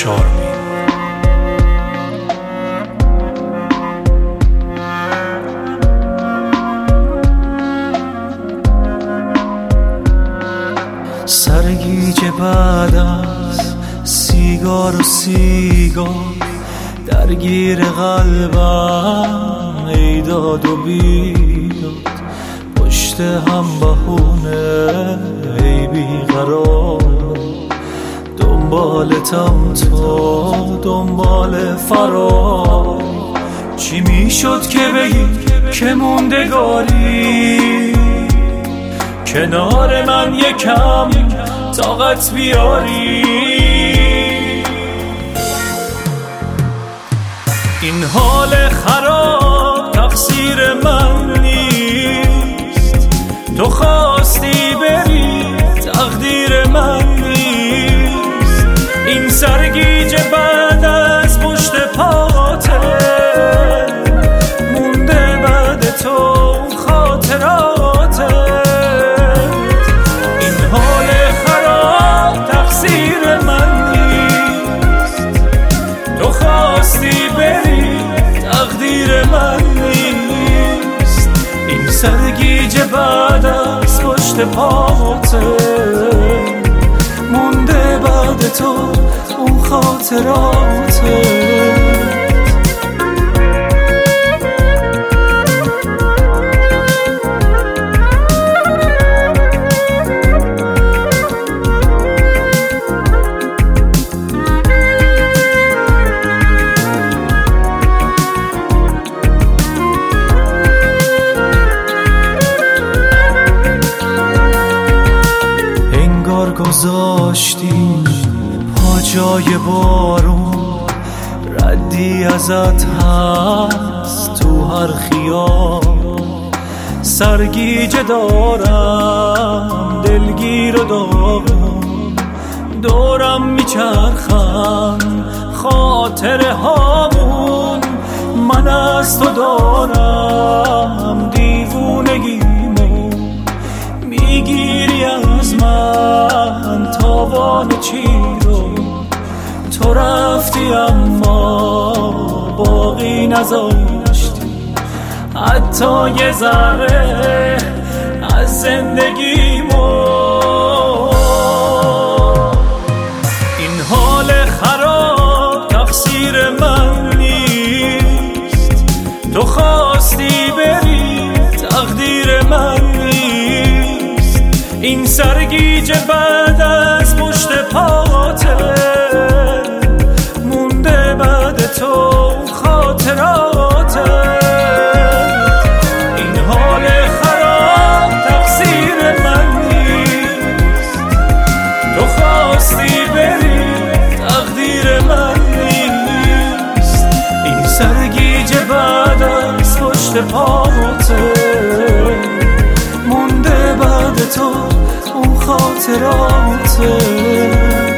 شاربی. سرگیجه بعد از سیگار و سیگار درگیر قلبم، ای داد و بیداد پشت هم بهونه، ای بیقرار دنبالتم تو دنبال فرار. چی میشد که بگی که موندگاری کنار من یکم طاقت بیاری؟ این حال خراب تقصیر من نیست، تو خواستی بری تقدیر من نیست. این سرگیجه بعد از پشت پاته مونده بعد تو خاطراته. سرگیجه بعد از پشت پاته مونده بعد تو اون خاطراته. گذاشتی پا جای بارون، ردی ازت هست تو هر خیال. سرگیجه دارم دلگیر و داغون، دورم میچرخن خاطره هامون. من از تو دارم دیوونگیمو، میگیری از من تاوان چی رو. تو رفتی اما باقی نذاشتی حتی یه ذره از زندگیمو. این حال خراب تقصیر من نیست، تو خواستی بری تقدیر من نیست. این سرگیجه بعد از پشت پاته مونده بعد تو خاطراته. این حال خراب تقصیر من نیست، تو خواستی بری تقدیر من نیست. این سرگیجه بعد از پشت پاته مونده بعد تو اون خاطراته.